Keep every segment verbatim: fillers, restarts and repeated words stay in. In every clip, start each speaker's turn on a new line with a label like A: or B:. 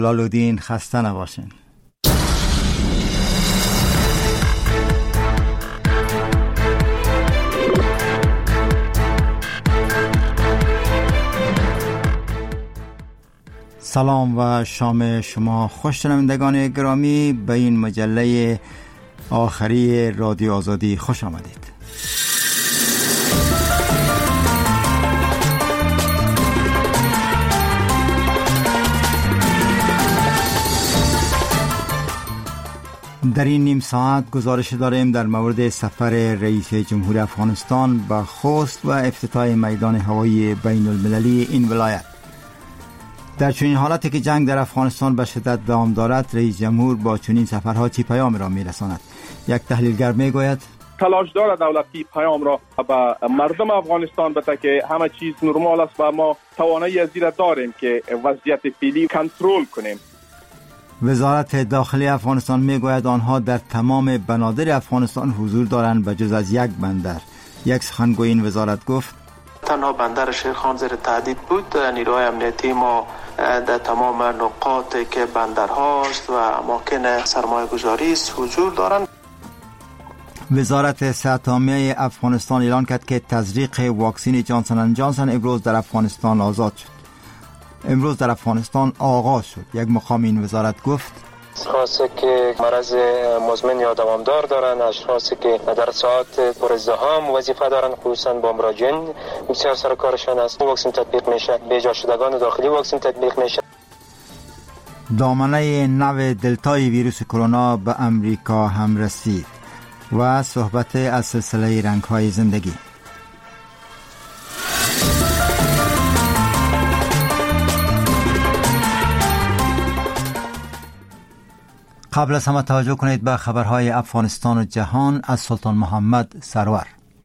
A: لالودین، خسته نباشین. سلام و شام شما خوش، شنوندگان گرامی. به این مجله آخری رادیو آزادی خوش آمدید. در این نیم ساعت گزارش داریم در مورد سفر رئیس جمهور افغانستان به خوست و افتتاح میدان هوایی بین المللی این ولایت. در چنین حالتی که جنگ در افغانستان به شدت دوام دارد، رئیس جمهور با چنین سفرها چی پیام را میرساند؟ یک تحلیلگر میگوید
B: تلاش دارد دولتی پیام را به مردم افغانستان بده که همه چیز نرمال است و ما توانایی از این داریم که وضعیت فعلی کنترل کنیم.
A: وزارت داخلی افغانستان میگوید آنها در تمام بنادر افغانستان حضور دارند به جز از یک بندر. یک سخنگوی این وزارت گفت
C: تنها بندر شیرخان زیر تهدید بود. نیروهای امنیتی ما در تمام نقاط که بندرهاست و اماکن سرمایه گذاری است حضور دارند.
A: وزارت صحت عامه افغانستان اعلان کرد که تزریق واکسن جانسن اند جانسن امروز در افغانستان آزاد شد. امروز در افغانستان آغاز شد. یک مقام این وزارت گفت
D: اشخاصی که مرض مزمن یا دوامدار دارند، اشخاصی که در ساعات پر ازدحام وظیفه دارند، خصوصا با مراجعین بسیار سر کارشان است، واکسن تطبیق میشه. به جا شدگان داخلی واکسن تطبیق میشه.
A: دامنه نو دلتای ویروس کرونا به امریکا هم رسید و صحبت از سلسله رنگ‌های زندگی. قبل از همه توجه کنید به خبرهای افغانستان و جهان از سلطان محمد سرور.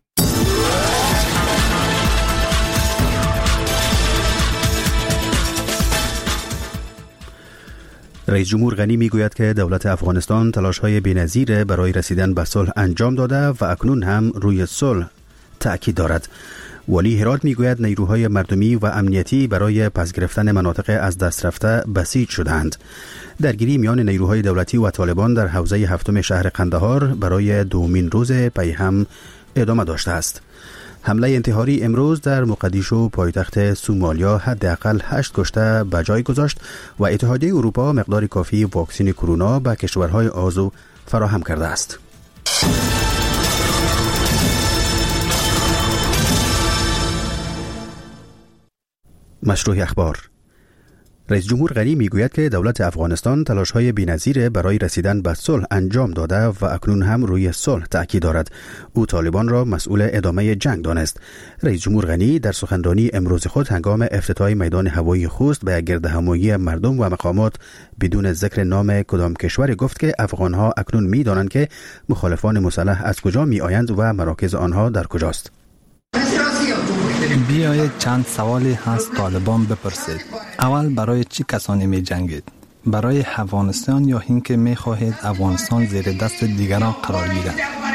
E: رئیس جمهور غنی میگوید که دولت افغانستان تلاش‌های بی‌نظیر برای رسیدن به صلح انجام داده و اکنون هم روی صلح تأکید دارد. ولی هرات میگوید نیروهای مردمی و امنیتی برای پس گرفتن مناطق از دست رفته بسیج شدند. درگیری میان نیروهای دولتی و طالبان در حوزه هفتم شهر قندهار برای دومین روز پی هم ادامه داشته است. حمله انتحاری امروز در مقدیشو پایتخت سومالیا حداقل هشت کشته به جای گذاشت و اتحادیه اروپا مقدار کافی واکسن کرونا به کشورهای عضو فراهم کرده است. مشروع اخبار. رئیس جمهور غنی میگوید که دولت افغانستان تلاش‌های بی‌نظیر برای رسیدن به صلح انجام داده و اکنون هم روی صلح تأکید دارد. او طالبان را مسئول ادامه جنگ دانست. رئیس جمهور غنی در سخنرانی امروز خود هنگام افتتاح میدان هوایی خوست به گردهمایی مردم و مقامات بدون ذکر نام کدام کشور گفت که افغانها اکنون می‌دانند که مخالفان مسلح از کجا می‌آیند و مراکز آنها در کجاست.
F: بیایید چند سوالی هست طالبان بپرسید. اول، برای چی کسانی می جنگید؟ برای افغانستان یا اینکه می خواهید افغانستان زیر دست دیگران قرار گیرد؟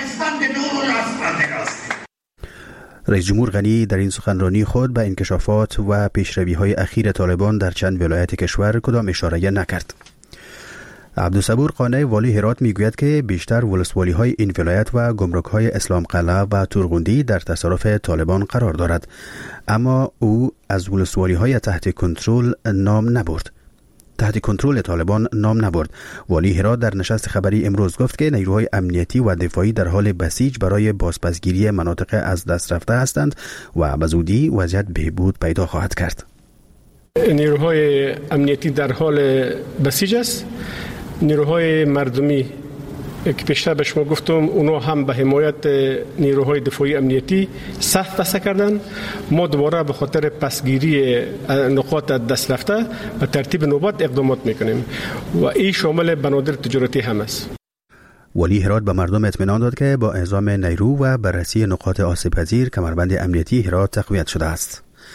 E: رئیس جمهور غنی در این سخنرانی خود به انکشافات و پیشروی‌های اخیر طالبان در چند ولایت کشور کدام اشاره نکرد. عبدالصبور قانع والی هرات میگوید که بیشتر ولسوالی های این ولایت و گمرک های اسلام قلعه و تورغوندی در تصرف طالبان قرار دارد، اما او از ولسوالی های تحت کنترل نام نبرد. تحت کنترل طالبان نام نبرد. والی هرات در نشست خبری امروز گفت که نیروهای امنیتی و دفاعی در حال بسیج برای بازپسگیری مناطق از دست رفته هستند و به زودی وضعیت بهبود پیدا خواهد کرد.
G: نیروهای امنیتی در حال بسیج است. نیروهای مردمی که پیشتر به شما گفتم اونا هم به حمایت نیروهای دفاعی امنیتی صف بسته کردن. ما دوباره به خاطر پسگیری نقاط دست رفته به ترتیب نوبت اقدامات میکنیم و این شامل بنادر تجارتی هم است.
E: ولی هرات به مردم اطمینان داد که با اعزام نیرو و بررسی نقاط آسیب پذیر کمربند امنیتی هرات تقویت شده است.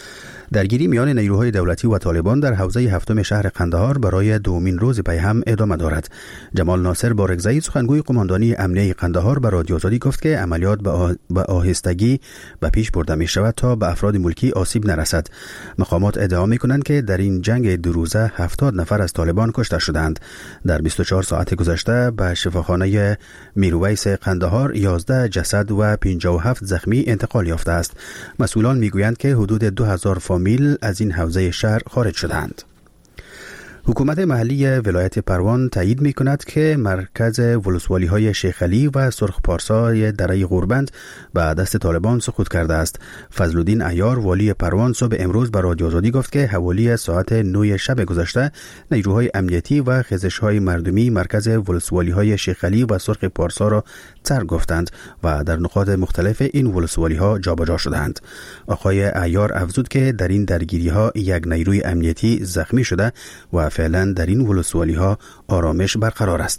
E: درگیری میان نیروهای دولتی و طالبان در حوزه هفتم شهر قندهار برای دومین روز پی هم ادامه دارد. جمال ناصر بارگزایی سخنگوی قماندانی امنیه قندهار به رادیو آزادی گفت که عملیات به آهستگی به پیش برده می شود تا به افراد ملکی آسیب نرسد. مقامات ادعا می کنند که در این جنگ دو روزه هفتاد نفر از طالبان کشته شدند. در بیست و چهار ساعت گذشته به شفاخانه میرویس قندهار یازده جسد و پنجاه و هفت زخمی انتقال یافته است. مسئولان میگویند که حدود دو هزار فامیل از این حوزه شهر خارج شدند. حکومت محلی ولایت پروان تایید می کند که مرکز ولسوالی های شیخ علی و سرخ پارسای دره غوربند به دست طالبان سقوط کرده است. فضل الدین عیار والی پروان صبح امروز به رادیو آزادی گفت که حوالی ساعت نه شب گذشته نیروهای امنیتی و خیزش های مردمی مرکز ولسوالی های شیخ علی و سرخ پارسا را ترک گفتند و در نقاط مختلف این ولسوالی ها جابجا شدند. آقای عیار افزود که در این درگیری ها یک نیروی امنیتی زخمی شده و فعلا در این ولسوالی ها آرامش برقرار است.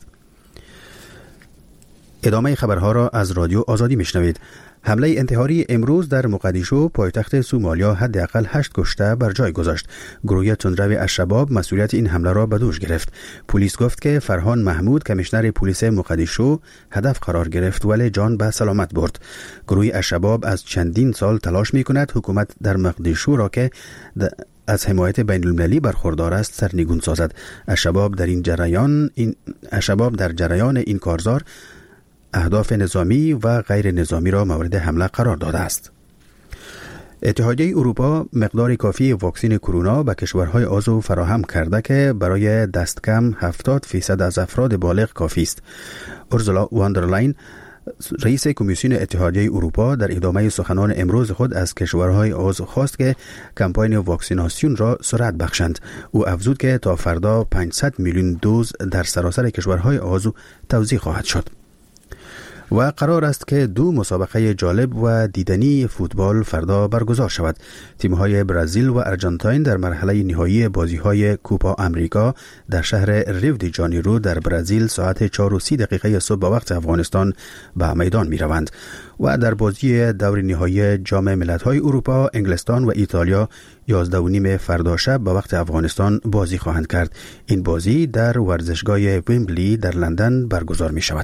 E: ادامه خبرها را از رادیو آزادی میشنوید. حمله انتحاری امروز در مقدیشو پایتخت سومالیا حداقل هشت کشته بر جای گذاشت. گروه تندرو الشباب مسئولیت این حمله را به دوش گرفت. پلیس گفت که فرهان محمود کمیشنر پلیس مقدیشو هدف قرار گرفت ولی جان به سلامت برد. گروه الشباب از چندین سال تلاش میکند حکومت در مقدیشو را که از حمایت بین المللی برخوردار است سرنگون سازد. الشباب در این جریان این الشباب در جریان این کارزار اهداف نظامی و غیر نظامی را مورد حمله قرار داده است. اتحادیه اروپا مقدار کافی واکسن کرونا به کشورهای عضو فراهم کرده که برای دست کم هفتاد فیصد از افراد بالغ کافی است. اورسولا واندرلاین رئیس کمیسیون اتحادیه اروپا در ادامه سخنان امروز خود از کشورهای عضو خواست که کمپاین واکسیناسیون را سرعت بخشند. او افزود که تا فردا پانصد میلیون دوز در سراسر کشورهای عضو توزیع خواهد شد. و قرار است که دو مسابقه جالب و دیدنی فوتبال فردا برگزار شود. تیم‌های برزیل و ارژانتین در مرحله نهایی بازی‌های کوپا امریکا در شهر ریو دی جانیرو در برزیل ساعت چهار و سی دقیقه صبح به وقت افغانستان به میدان می‌روند و در بازی دور نهایی جام ملت‌های اروپا انگلستان و ایتالیا یازده و نیم فردا شب به وقت افغانستان بازی خواهند کرد. این بازی در ورزشگاه ویمبلی در لندن برگزار می‌شود.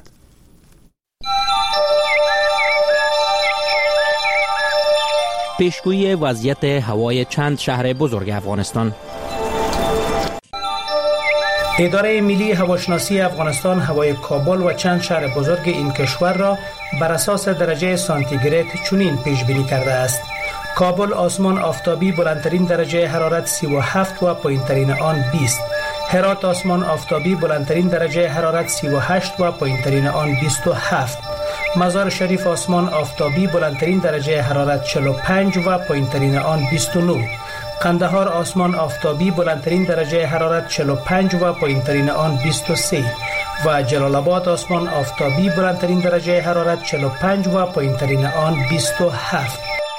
H: پیشگویی وضعیت هوای چند شهر بزرگ افغانستان.
I: اداره ملی هواشناسی افغانستان هوای کابل و چند شهر بزرگ این کشور را بر اساس درجه سانتیگراد چنین پیش بینی کرده است: کابل آسمان آفتابی بلندترین درجه حرارت سی و هفت و پایینترین آن بیست. هرات آسمان آفتابی بلندترین درجه حرارت سی و هشت و پایینترین آن بیست و هفت. مزار شریف آسمان آفتابی بلندترین درجه حرارت چهل و پنج و پایینترین آن بیست و نه. قندهار آسمان آفتابی بلندترین درجه حرارت چهل و پنج و پایینترین آن بیست و سه و جلال آباد آسمان آفتابی بلندترین درجه حرارت چهل و پنج و پایینترین آن بیست و هفت.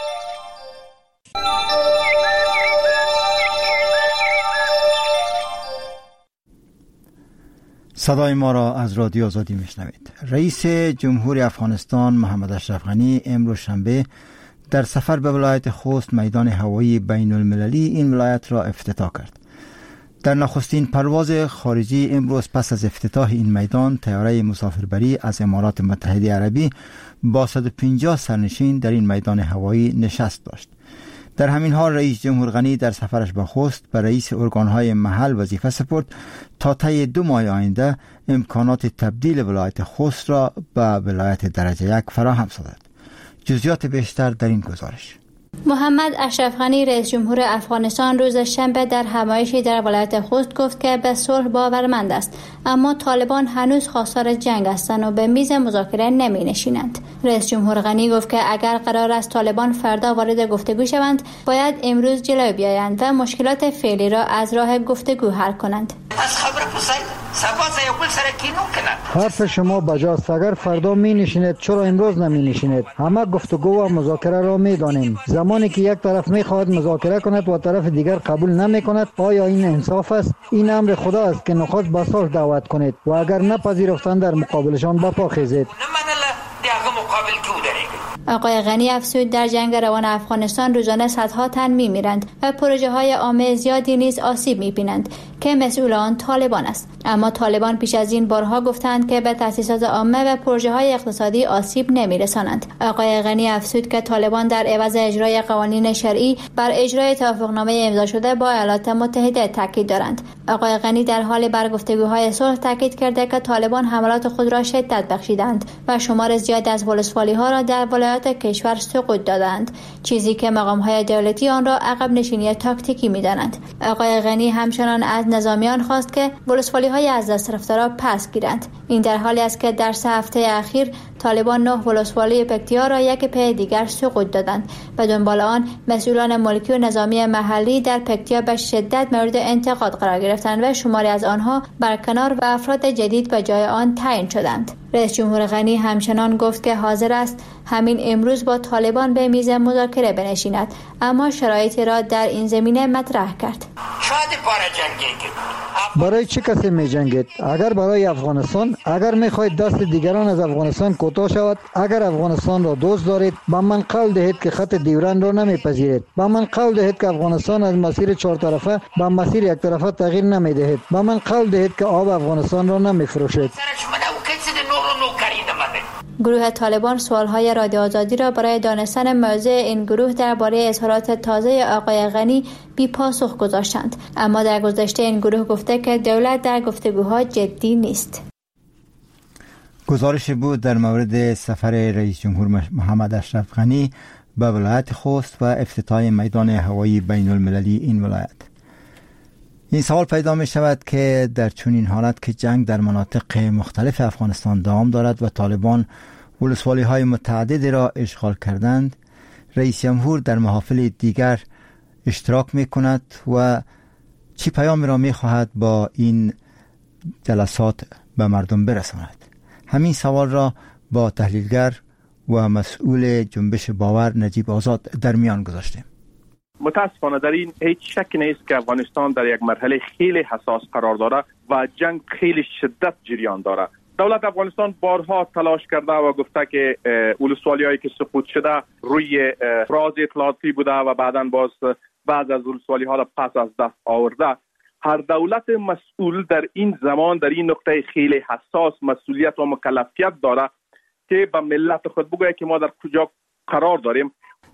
A: صدای ما را از رادیو آزادی میشنوید. رئیس جمهور افغانستان محمد اشرف غنی امروز شنبه در سفر به ولایت خوست میدان هوایی بین المللی این ولایت را افتتاح کرد. در نخستین پرواز خارجی امروز پس از افتتاح این میدان طیاره مسافربری از امارات متحده عربی با صد و پنجاه سرنشین در این میدان هوایی نشست داشت. در همین حال رئیس جمهور غنی در سفرش به خوست به رئیس ارگانهای محل وظیفه سپرد تا طی دو ماه آینده امکانات تبدیل ولایت خوست را به ولایت درجه یک فراهم سازد. جزئیات بیشتر در این گزارش.
J: محمد اشرف غنی رئیس جمهور افغانستان روز شنبه در همایشی در ولایت خوست گفت که به صلح باورمند است، اما طالبان هنوز خواستار جنگ هستند و به میز مذاکره نمی نشینند. رئیس جمهور غنی گفت که اگر قرار است طالبان فردا وارد گفتگو شوند، باید امروز جلو بیایند و مشکلات فعلی را از راه گفتگو حل کنند.
K: حرف شما بجاست. اگر فردا می نشینید چرا امروز نمی نشینید؟ همه گفتگو و مذاکره را می دانیم. زمانی که یک طرف می خواهد مذاکره کند و طرف دیگر قبول نمی کند، آیا این انصاف است؟ این امر خدا است که نخست به صلح دعوت کنید و اگر نپذیرفتند در مقابلشان بپا خیزید.
J: آقای غنی افزود در جنگ روان افغانستان روزانه صدها تن می‌میرند و پروژه های عامه زیادی نیز آسیب می‌بینند که مسئول آن طالبان است. اما طالبان پیش از این بارها گفتند که به تأسیسات عامه و پروژه های اقتصادی آسیب نمی‌رسانند. آقای غنی افزود که طالبان در عوض اجرای قوانین شرعی بر اجرای توافقنامه امضا شده با ایالات متحده تاکید دارند. آقای غنی در حال بر گفتگوهای صلح تاکید کرده که طالبان حملات خود را شدت بخشیدند و شمار زیاد از ولسوالی‌ها را در ولایات کشور سقوط دادند، چیزی که مقام‌های دولتی آن را عقب نشینی تاکتیکی می‌دانند. آقای غنی همچنان از نظامیان خواست که ولسوالی‌های از دست رفته را پس گیرند. این در حالی است که در سه هفته اخیر طالبان نه ولسوالی پکتیا را یک پی دیگر سقوط دادند. به دنبال آن مسئولان ملکی و نظامی محلی در پکتیا به شدت مورد انتقاد قرار گرفتند و شماری از آنها برکنار و افراد جدید به جای آن تعیین شدند. رئیس جمهور غنی همچنان گفت که حاضر است همین امروز با طالبان به میز مذاکره بنشیند، اما شرایطی را در این زمینه مطرح کرد.
K: برای چه کسی می جنگید؟ اگر برای افغانستان، اگر می خواهید دست دیگران از افغانستان کوتاه شود، اگر افغانستان را دوست دارید، با من قول دهید که خط ډیورند را نمی پذیرید. با من قول دهید که افغانستان از مسیر چهار طرفه به مسیر یک طرفه تغییر نمی دهید. با من قول دهید که آب افغانستان را نمی فروشید.
J: گروه طالبان سوالهای رادیو آزادی را برای دانستن موضع این گروه درباره اظهارات تازه آقای غنی بی پاسخ گذاشتند، اما در گذشته این گروه گفته که دولت در گفتگوها جدی نیست.
A: گزارش بود در مورد سفر رئیس جمهور محمد اشرف غنی به ولایت خوست و افتتاح میدان هوایی بین المللی این ولایت. این سوال پیدا می شود که در چنین حالت که جنگ در مناطق مختلف افغانستان دوام دارد و طالبان ولسوالی های متعدد را اشغال کردند، رئیس جمهور در محافل دیگر اشتراک می کند و چی پیامی را می خواهد با این جلسات به مردم برساند؟ همین سوال را با تحلیلگر و مسئول جنبش باور نجیب آزاد در میان گذاشتیم.
B: متاسفانه در این هیچ شک نیست که افغانستان در یک مرحله خیلی حساس قرار داره و جنگ خیلی شدت جریان داره. دولت افغانستان بارها تلاش کرده و گفته که ولسوالی‌هایی که سقوط شده روی راز اطلاعاتی بوده و بعداً باز بعض از ولسوالی‌ها را پس از دست آورده. هر دولت مسئول در این زمان در این نقطه خیلی حساس مسئولیت و مکلفیت داره که به ملت خود بگویه که ما در کجا قرار داریم.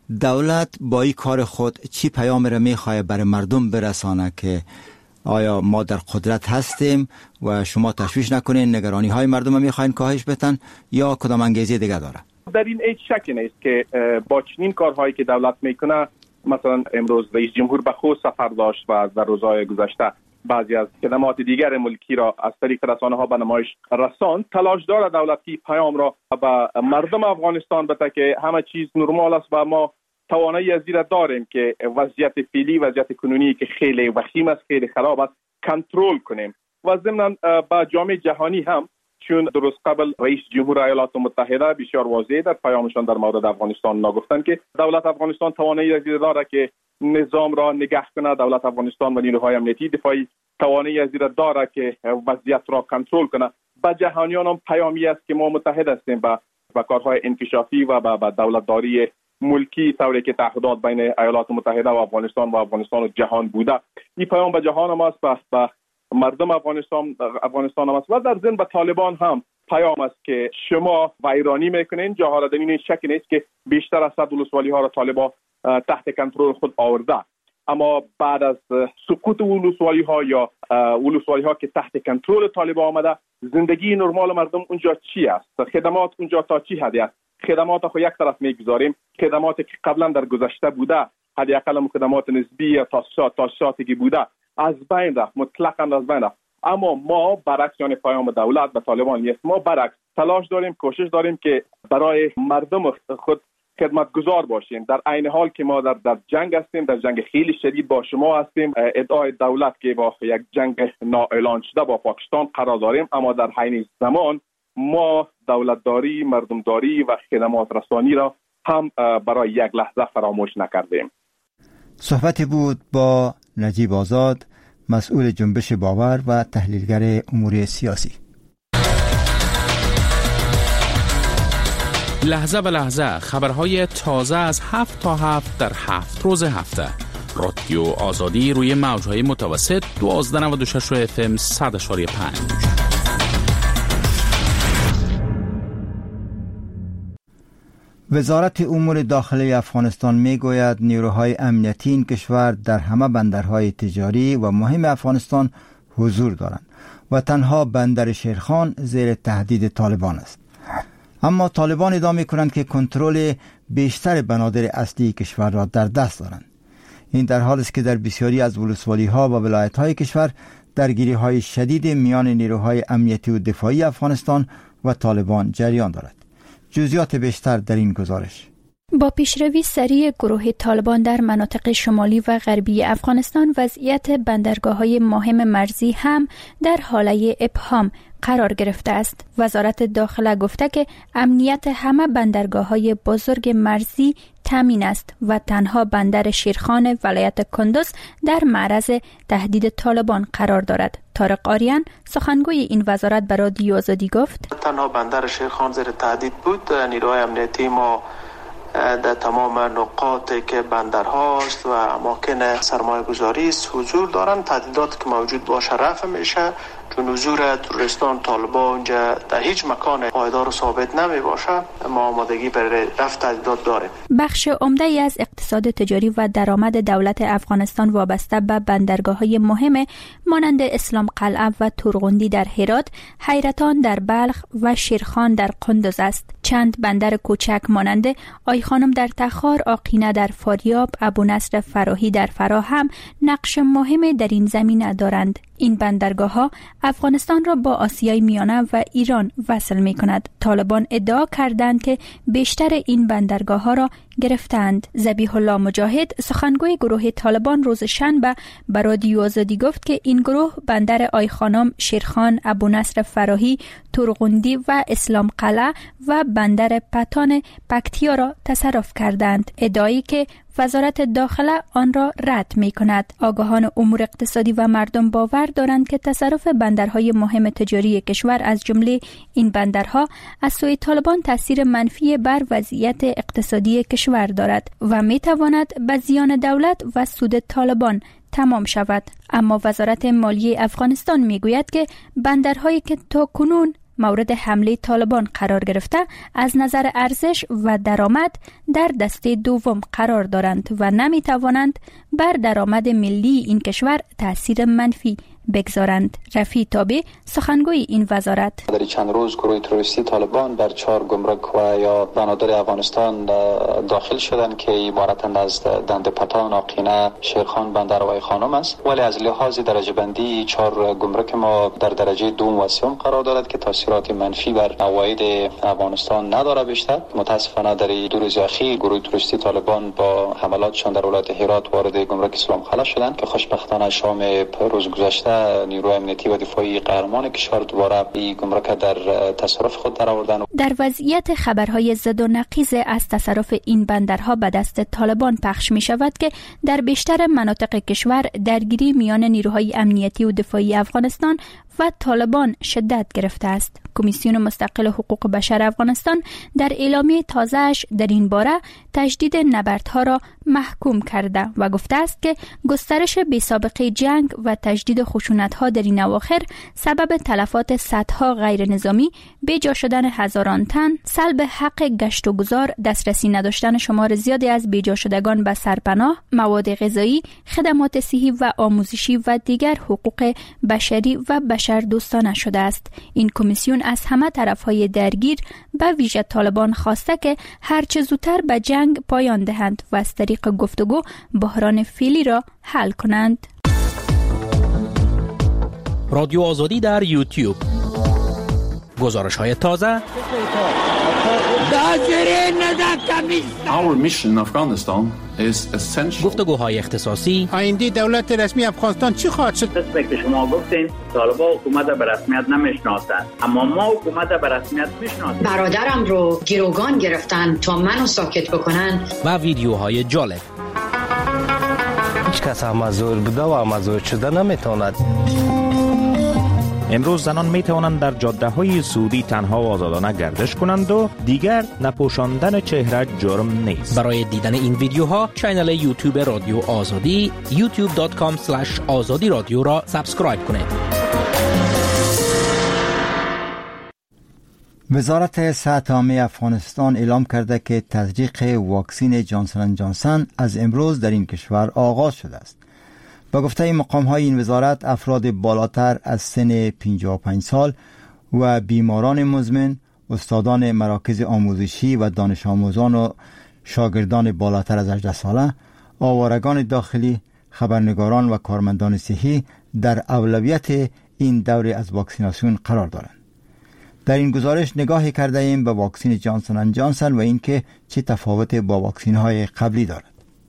A: دولت با این کار خود چی پیام را میخواه برای مردم برسانه که آیا ما در قدرت هستیم و شما تشویش نکنین، نگرانی های مردم را میخواین کاهش بدن یا کدام انگیزه دیگه داره؟ در این هیچ شکی نیست که با چنین کارهایی که دولت میکنه، مثلا امروز رئیس جمهور به خوست سفر داشت و در روزهای گذشته بعضی از خدمات دیگر ملکی را از طریق رسانه‌ها به نمایش رساند، تلاش دارد دولتی پیام را به مردم افغانستان بده که همه چیز نرمال است و ما توانایی از این داریم که وضعیت فعلی، وضعیت کنونی که خیلی وخیم است، خیلی خراب است، کنترل کنیم. و ضمناً با جامعه جهانی هم، چون درست قبل رئیس جمهور ایالات متحده بسیار واضح در پیامشان در مورد افغانستان نگفتند که دولت افغانستان توانایی از این دارد که نظام را نگه کنه. دولت افغانستان و نیروهای امنیتی دفاعی توانایی از این دارد که وضعیت را کنترل کنه. با جهانیان هم پیامی است که ما متحد هستیم با با کارهای انکشافی و با, با دولتداری ملکی طوری که تعهدات بین ایالات متحده و افغانستان و افغانستان و جهان بوده. این پیام به جهان هم است، به مردم افغانستان افغانستان هم است و در ضمن به طالبان هم پیام است که شما ویرانی میکنین جاها را. در این شک نیست که بیشتر از صد ولسوالی ها را طالبان تحت کنترل خود آورده، اما بعد از سقوط ولسوالی ها یا ولسوالی ها که تحت کنترل طالبان آمده، زندگی نرمال مردم اونجا چی است؟ خدمات اونجا تا چی حدی است؟ خدمات خو یک طرف میگذاریم، خدماتی که قبلا در گذشته بوده، حداقل خدمات نسبی یا تاسیسات تاسیساتی که بوده از بین رفت، مطلقاً از بین رفت. اما ما برعکس، یعنی پیام دولت به طالبان نیست، ما برعکس تلاش داریم، کوشش داریم که برای مردم خود خدمتگزار باشیم، در عین حال که ما در, در جنگ هستیم، در جنگ خیلی شدید با شما هستیم. ادعای دولت که با یک جنگ نااعلان شده با پاکستان قرار داریم، اما در حین زمان ما دولتداری، مردمداری و خدمات رسانی را هم برای یک لحظه فراموش نکردیم. صحبتی بود با نجیب آزاد، مسئول جنبش باور و تحلیلگر امور سیاسی.
L: لحظه به لحظه خبرهای تازه از هفت تا هفت در هفت روز هفته. رادیو آزادی روی موجهای متوسط دوازده نود و شش اف ام صد و پنج.
A: وزارت امور داخلی افغانستان می گوید نیروهای امنیتی این کشور در همه بندرهای تجاری و مهم افغانستان حضور دارند و تنها بندر شیرخان زیر تهدید طالبان است. اما طالبان ادعا می کنند که کنترل بیشتر بنادر اصلی کشور را در دست دارند. این در حالی است که در بسیاری از ولسوالی ها و ولایت های کشور درگیری های شدید میان نیروهای امنیتی و دفاعی افغانستان و طالبان جریان دارد. جزئیات بیشتر در این گزارش.
M: با پیشروی سریع گروه طالبان در مناطق شمالی و غربی افغانستان، وضعیت بندرگاه‌های مهم مرزی هم در حاله ابهام قرار گرفته است. وزارت داخله گفته که امنیت همه بندرگاه‌های بزرگ مرزی تامین است و تنها بندر شیرخان ولایت کندوز در معرض تهدید طالبان قرار دارد. طارق آریان سخنگوی این وزارت به رادیو آزادی گفت:
C: تنها بندر شیرخان زیر تهدید بود. نیروهای امنیتی ما در تمام نقاطی که بندرهاست و اماکن سرمایه گذاری است حضور دارن. تهدیداتی که موجود باشه رفع میشه، چون حضور تروریستان طالبان اونجا در هیچ مکان پایدار و ثابت نمی باشه. ما آمادگی برای رفع تهدیدات داریم.
M: بخش عمده ای از اقتصاد تجاری و درآمد دولت افغانستان وابسته به بندرگاه‌های مهم مانند اسلام قلعه و تورغوندی در هرات، حیرتان در بلخ و شیرخان در قندوز است. چند بندر کوچک مانند آی خانم در تخار، آقینه در فاریاب، ابو نصر فراهی در فراه هم نقش مهمی در این زمینه دارند. این بندرگاه‌ها افغانستان را با آسیای میانه و ایران وصل می‌کند. طالبان ادعا کردند که بیشتر این بندرگاه‌ها را گرفتند. ذبیح الله مجاهد سخنگوی گروه طالبان روز شنبه به رادیو آزادی گفت که این گروه بندر آی خانم، شیرخان، ابو نصر فراهی، تورغوندی و اسلام قلعه و بندر پتان پکتیا را تصرف کردند. ادعایی که وزارت داخله آن را رد می کند. آگاهان امور اقتصادی و مردم باور دارند که تصرف بندرهای مهم تجاری کشور از جمله این بندرها از سوی طالبان تاثیر منفی بر وضعیت اقتصادی کشور دارد و می تواند به زیان دولت و سود طالبان تمام شود. اما وزارت مالیه افغانستان می گوید که بندرهایی که تا کنون مورد حمله طالبان قرار گرفته از نظر ارزش و درآمد در دسته دوم قرار دارند و نمی توانند بر درآمد ملی این کشور تأثیر منفی بگذارند. رفیع تابع سخنگوی این وزارت:
N: در چند روز گروه تروریستی طالبان بر چهار گمرک و یا بنادر افغانستان داخل شدند که عبارتند از دند پتان، آقینه، شیرخان، بندر و آی خانم است. ولی از لحاظ درجه بندی چهار گمرک ما در درجه دوم و سوم قرار دارد که تاثیرات منفی بر عواید افغانستان نداره. بیشتر متاسفانه در دو روز اخیر گروه تروریستی طالبان با حملاتشان در ولایت هرات وارد گمرک اسلام قلعه شدند که خوشبختانه شام روز گذشته نیروی امنیتی و دفاعی قهرمان کشور دوباره این گمرک در تصرف خود درآوردند.
M: در وضعیت خبرهای ضد و نقیض از تصرف این بندرها به دست طالبان پخش می شود که در بیشتر مناطق کشور درگیری میان نیروهای امنیتی و دفاعی افغانستان و طالبان شدت گرفته است. کمیسیون مستقل حقوق بشر افغانستان در اعلامیه تازه‌اش در این باره تجدید نبردها را محکوم کرده و گفته است که گسترش بی‌سابقه جنگ و تجدید خشونت‌ها در این اواخر سبب تلفات صدها غیر نظامی، بی‌جا شدن هزاران تن، سلب حق گشت و گذار، دسترسی نداشتن شمار زیادی از بی‌جا شدگان به سرپناه، مواد غذایی، خدمات صحی و آموزشی و دیگر حقوق بشری و بشر دوستانه شده است. این کمیسیون از همه طرف‌های درگیر به ویژه طالبان خواسته که هرچه زودتر به جنگ پایان دهند و از طریق گفتگو بحران فعلی را حل کنند.
H: رادیو آزادی در یوتیوب. گزارش‌های تازه.
O: Our mission in Afghanistan is essential.
H: گفتگوهای اختصاصی.
P: آینده دولت رسمی افغانستان چی خواهد شد؟
Q: مثل که شما گفتین طالبان حکومت به رسمیت نمیشناسند، اما ما حکومت به رسمیت میشناسیم.
R: برادرم رو گروگان گرفتن تا منو ساکت بکنن.
H: و ویدیوهای جالب.
S: هیچ کس هم مزور بوده و مزور شده نمیتواند. امروز زنان می توانند در جاده های سعودی تنها و آزادانه گردش کنند و دیگر نپوشاندن چهره جرم نیست.
H: برای دیدن این ویدیوها کانال یوتیوب رادیو آزادی یوتیوب دات کام اسلش آزادی رادیو را سابسکرایب کنید.
A: وزارت صحت عامه افغانستان اعلام کرده که تزریق واکسن جانسون اند جانسون از امروز در این کشور آغاز شده است. با گفته مقام های این وزارت، افراد بالاتر از سن پنجاه و پنج سال و بیماران مزمن، استادان مراکز آموزشی و دانش آموزان و شاگردان بالاتر از هجده ساله، آوارگان داخلی، خبرنگاران و کارمندان صحی در اولویت این دوره از واکسیناسیون قرار دارند. در این گزارش نگاهی کرده ایم به واکسن جانسون اند جانسون و اینکه چه تفاوت با واکسن های قبلی دارد.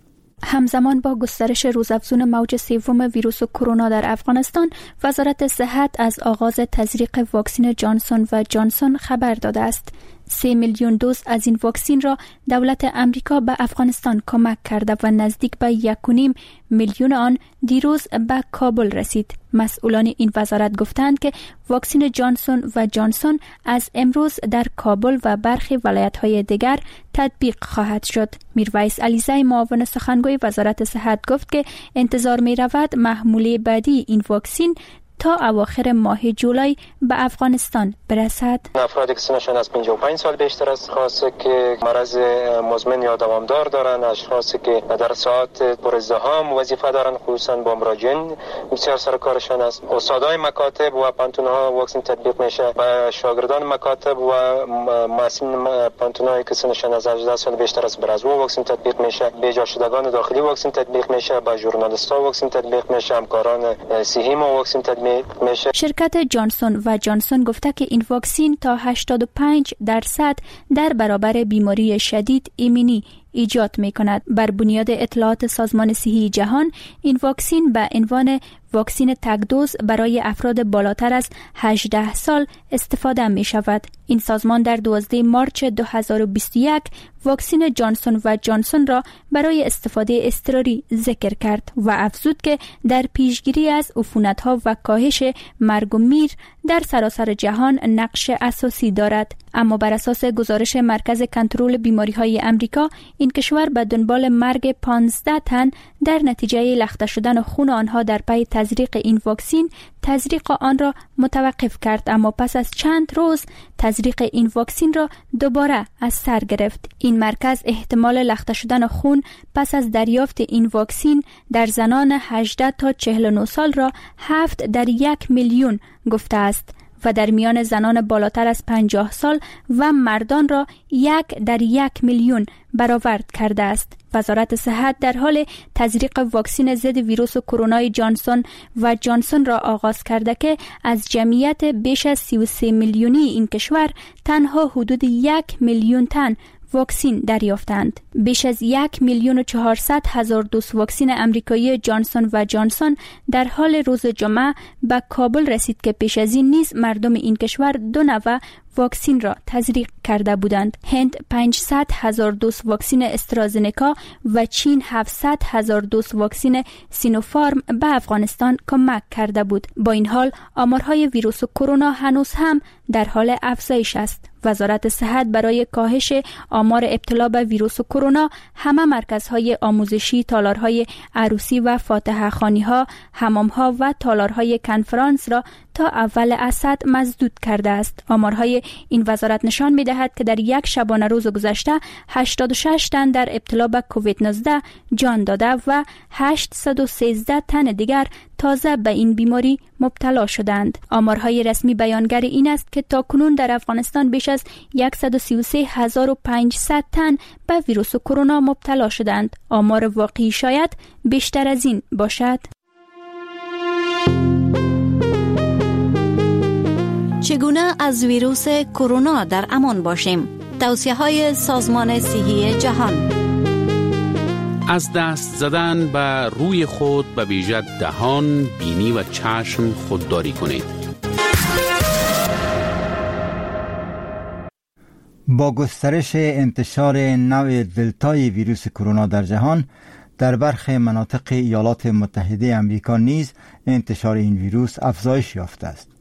M: همزمان با گسترش روزافزون موج سوم ویروس کرونا در افغانستان، وزارت صحت از آغاز تزریق واکسن جانسون و جانسون خبر داده است. سه میلیون دوز از این واکسن را دولت امریکا به افغانستان کمک کرده و نزدیک به یک و نیم میلیون آن دیروز به کابل رسید. مسئولان این وزارت گفتند که واکسن جانسون و جانسون از امروز در کابل و برخی ولایت‌های دیگر تطبیق خواهد شد. میرویس علیزی، معاون سخنگوی وزارت صحت، گفت که انتظار می رود محموله بعدی این واکسن تا اواخر ماه جولای به افغانستان برسد.
D: افرادی که سنشان از پنجاه و پنج سال بیشتر است، خاصه که مرض مزمن یا دوامدار دارند، اشخاصی که در ساعات پر ازدحام وظیفه دارند، خصوصا با مراجعین بسیار سر کارشان است. استادای مکاتب و پانتون‌ها واکسن تطبیق میشه و شاگردان مکاتب و معلمین پانتون‌هایی که سنشان از هجده سال بیشتر است، بر از او واکسن تطبیق میشه. به جا شدگان داخلی واکسن تطبیق میشه، با ژورنالیست‌ها واکسن تطبیق میشه، همکاران صحی ما واکسن تطبیق میشه.
M: شرکت جانسون و جانسون گفته که این واکسن تا هشتاد و پنج درصد در برابر بیماری شدید ایمنی ایجاد می کند. بر بنیاد اطلاعات سازمان صحی جهان، این واکسن به عنوان واکسن تک دوز برای افراد بالاتر از هجده سال استفاده می شود. این سازمان در دوازده مارس دو هزار و بیست و یک واکسن جانسون و جانسون را برای استفاده اضطراری ذکر کرد و افزود که در پیشگیری از عفونت‌ها و کاهش مرگ و میر در سراسر جهان نقش اساسی دارد. اما بر اساس گزارش مرکز کنترل بیماری‌های امریکا، این کشور به دنبال مرگ پانزده تن در نتیجه لخته شدن خون آنها در پی تزریق این واکسن تزریق آن را متوقف کرد، اما پس از چند روز تزریق این واکسن را دوباره از سر گرفت. این مرکز احتمال لخته شدن خون پس از دریافت این واکسن در زنان هجده تا چهل و نه سال را هفت در یک میلیون گفته است و در میان زنان بالاتر از پنجاه سال و مردان را یک در یک میلیون برآورد کرده است. وزارت صحت در حال تزریق واکسن ضد ویروس کرونا جانسون و جانسون را آغاز کرده که از جمعیت بیش از سی و سه میلیونی این کشور تنها حدود یک میلیون تن واکسن دریافتند. بیش از یک میلیون و چهارصد هزار دوز واکسن امریکایی جانسون و جانسون در حال روز جمعه به کابل رسید که پیش از این نیز مردم این کشور دو نوع واکسن را تزریق کرده بودند. هند پانصد هزار دوز واکسن استرازنکا و چین هفتصد هزار دوز واکسن سینوفارم به افغانستان کمک کرده بود. با این حال آمارهای ویروس کرونا هنوز هم در حال افزایش است. وزارت صحت برای کاهش آمار ابتلا به ویروس کرونا همه مرکزهای آموزشی، تالارهای عروسی و فاتحه خانی‌ها، حمام‌ها و تالارهای کنفرانس را تا اول اسد مسدود کرده است. آمارهای این وزارت نشان می‌دهد که در یک شبانه روز گذشته هشتاد و شش تن در ابتلا به کووید نوزده جان داده و هشتصد و سیزده تن دیگر تازه به این بیماری مبتلا شدند. آمارهای رسمی بیانگر این است که تاکنون در افغانستان بیش از صد و سی و سه هزار و پانصد تن به ویروس کرونا مبتلا شدند. آمار واقعی شاید بیشتر از این باشد.
T: چگونه از ویروس کرونا در امان باشیم؟ توصیه‌های سازمان صحی جهان.
L: از دست زدن به روی خود به ویژه دهان، بینی و چشم خودداری کنید.
A: با گسترش انتشار نوع دلتای ویروس کرونا در جهان، در برخی مناطق ایالات متحده آمریکا نیز انتشار این ویروس افزایش یافته است.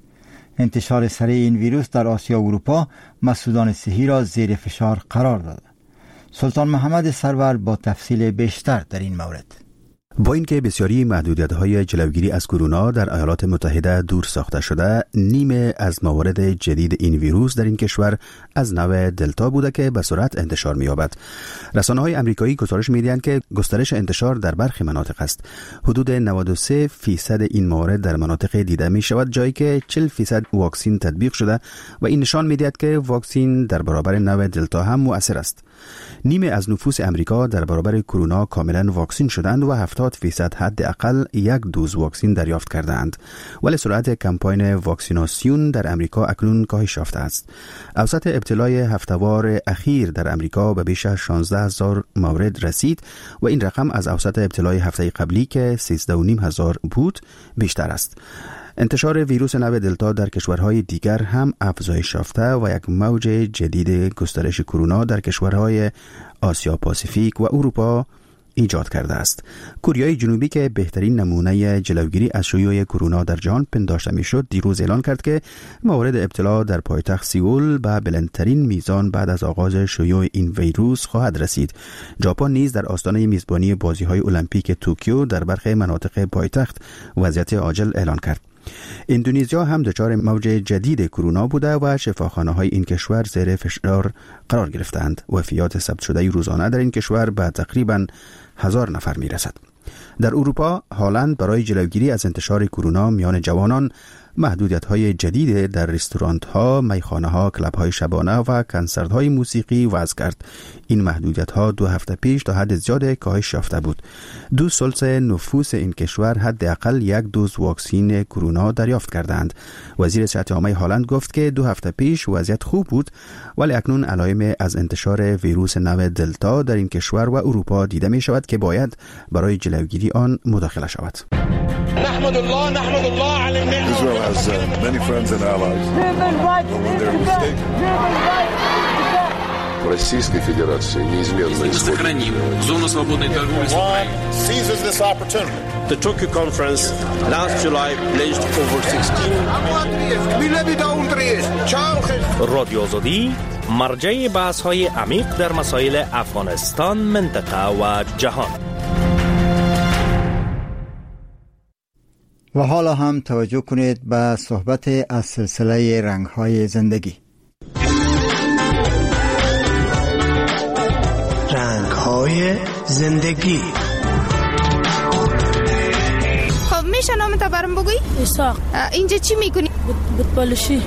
A: انتشار سریع این ویروس در آسیا و اروپا مسئولان صحی را زیر فشار قرار داده. سلطان محمد سرور با تفصیل بیشتر در این مورد.
E: با اینکه بسیاری محدودیت‌های جلوگیری از کرونا در ایالات متحده دور ساخته شده، نیمه از موارد جدید این ویروس در این کشور از نوع دلتا بوده که به سرعت انتشار می‌یابد. رسانه‌های آمریکایی گزارش می‌دهند که گسترش انتشار در برخی مناطق است. حدود نود و سه فیصد این موارد در مناطق دیده می‌شود، جایی که چهل فیصد واکسن تطبیق شده و این نشان می‌دهد که واکسن در برابر نوع دلتا هم مؤثر است. نیمه از نفوس امریکا در برابر کرونا کاملا واکسن شدند و هفتاد فیصد حداقل یک دوز واکسن دریافت کردند، ولی سرعت کمپاین واکسیناسیون در امریکا اکنون کاهش یافته است. اوسط ابتلای هفته‌وار اخیر در امریکا به بیش از شانزده هزار مورد رسید و این رقم از اوسط ابتلای هفته قبلی که سیزده و نیم هزار بود بیشتر است. انتشار ویروس نو دلتا در کشورهای دیگر هم افزایش یافته و یک موج جدید گسترش کرونا در کشورهای آسیا پاسیفیک و اروپا ایجاد کرده است. کره جنوبی که بهترین نمونه جلوگیری از شیوع کرونا در جهان پنداشته میشد، دیروز اعلان کرد که موارد ابتلا در پایتخت سئول به بلندترین میزان بعد از آغاز شیوع این ویروس خواهد رسید. ژاپن نیز در آستانه میزبانی بازی‌های المپیک توکیو در برخی مناطق پایتخت وضعیت عاجل اعلان کرد. اندونزیا هم دچار موج جدید کرونا بوده و شفاخانه‌های این کشور زیر فشار قرار گرفتند. وفیات ثبت شده روزانه در این کشور به تقریباً هزار نفر میرسد. در اروپا هالند برای جلوگیری از انتشار کرونا میان جوانان محدودیت‌های جدید در رستوران‌ها، میخانه‌ها، کلب‌های شبانه و کنسرت‌های موسیقی وضع کرد. این محدودیت‌ها دو هفته پیش تا حد زیاد کاهش یافته بود. دو ثلث نفوس این کشور حداقل یک دوز واکسن کرونا دریافت کردند. وزیر صحت عامه هالند گفت که دو هفته پیش وضعیت خوب بود، ولی اکنون علائم از انتشار ویروس نو دلتا در این کشور و اروپا دیده می‌شود که باید برای جلوگیری آن مداخله شود.
U: نحمد الله نحمد الله على النعمة. Israel has uh, many friends and allies. When they're mistaken.
V: Российской Федерации неизменно исходит.
U: Сохраним зону свободной торговли с Украиной. Seizes this opportunity.
W: The Tokyo conference last July pledged over sixteen.
S: رادیو آزادی مرجع بحث‌های عمیق در مسائل افغانستان، منطقه و جهان.
A: و حالا هم توجه کنید به صحبت از سلسله رنگ‌های زندگی.
X: رنگ‌های زندگی.
Y: خب میشه نامت برام بگویی؟
X: اسحاق.
Y: اینجا چی میکنی؟
X: بودپالشی.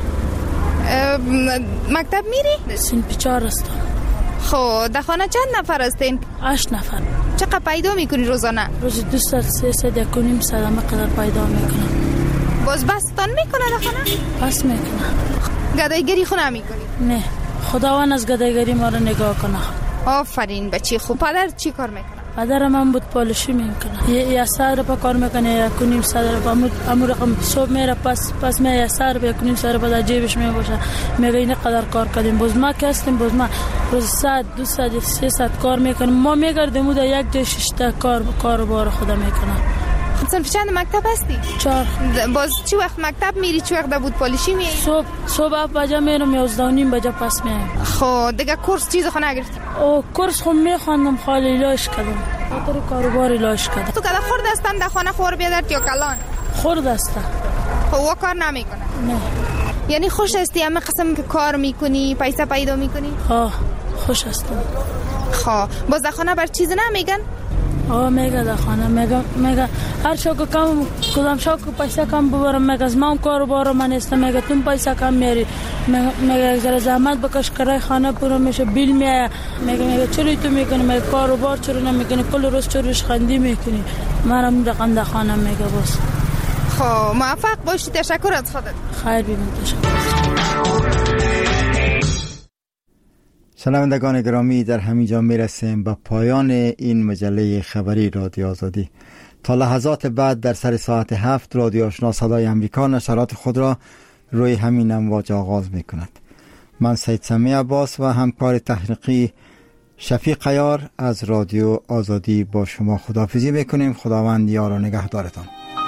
Y: مکتب میری؟
X: صنف چهار هستم.
Y: خب در خانه چند نفر هستین؟
X: هشت نفر.
Y: چقدر پیدا میکنی روزانه؟
X: روز دو ساعت سه ساعت یک و نیم ساعت قدر پیدا میکنم.
Y: باز بستان میکنه در خانه؟
X: بس میکنه.
Y: گدایگری خونه میکنی؟
X: نه، خداوند از گدایگری ما رو نگاه کنه.
Y: آفرین بچی خوب. پدر چی کار میکنه؟
X: پدرم من بود پالشی میکنه. یه سر پا کار میکنه، یک و نیم سر پا امور رقم صبح میره، پس پس میره یه سر پا یک و نیم سر پا در جیبش میباشه. میگه این قدر کار کردیم. باز ما که هستیم، باز ما روز ساعت دو ساعت سه ساعت کار میکنیم. ما میگردیم و یک جای ششتا کار کار بار خدا میکنه.
Y: صنف چند مکتب هستی؟
X: چهار.
Y: باز چی وقت مکتب میری، چی وقت بود پالیشی میری؟
X: صبح صبح بجا میرم، یازده و نیم بجا پس میام.
Y: خب دیگه کورس چیز خو نگرفتی؟
X: او کورس خو میخوندم، خالی لاش کردم. خاطر کاروبار لاش کردم.
Y: تو کدا خورد هستن در خانه خور بیادر یا کلان؟
X: خورد هستن.
Y: خب وا کار نمیکنه؟
X: نه.
Y: یعنی خوش هستی همه قسم که کار میکنی، پیسه پیدا میکنی؟
X: ها خوش هستم.
Y: خب باز در خانه بر چیز نمیگن؟
X: آه میگه در خانه میگه میگه هر شاکو کم کدام شاکو پیسه کم ببرم، میگه از من کاروبار من است، میگه تو پیسه کم میاری، میگه زر زحمت بکش کرای خانه پورا میشه، بیل میاد. میگه میگه چرا تو میکنی؟ میگه کاروبار چرا نمیکنی؟ کل روز چرا خندی میکنی؟ منم دقیقاً در خانه میگه باز.
Y: خب موفق باشی. تشکر از خودت.
X: خیر ببین. تشکر.
A: شنوندگان گرامی، در همینجا میرسیم به پایان این مجله خبری رادیو آزادی. تا لحظات بعد در سر ساعت هفت رادیو آشنا صدای امریکا نشرات خود را روی همین امواج آغاز میکند. من سید سمی عباس و همکار تحقیقی شفیق عیار از رادیو آزادی با شما خداحافظی میکنیم. خداوند یار و نگهدارتان.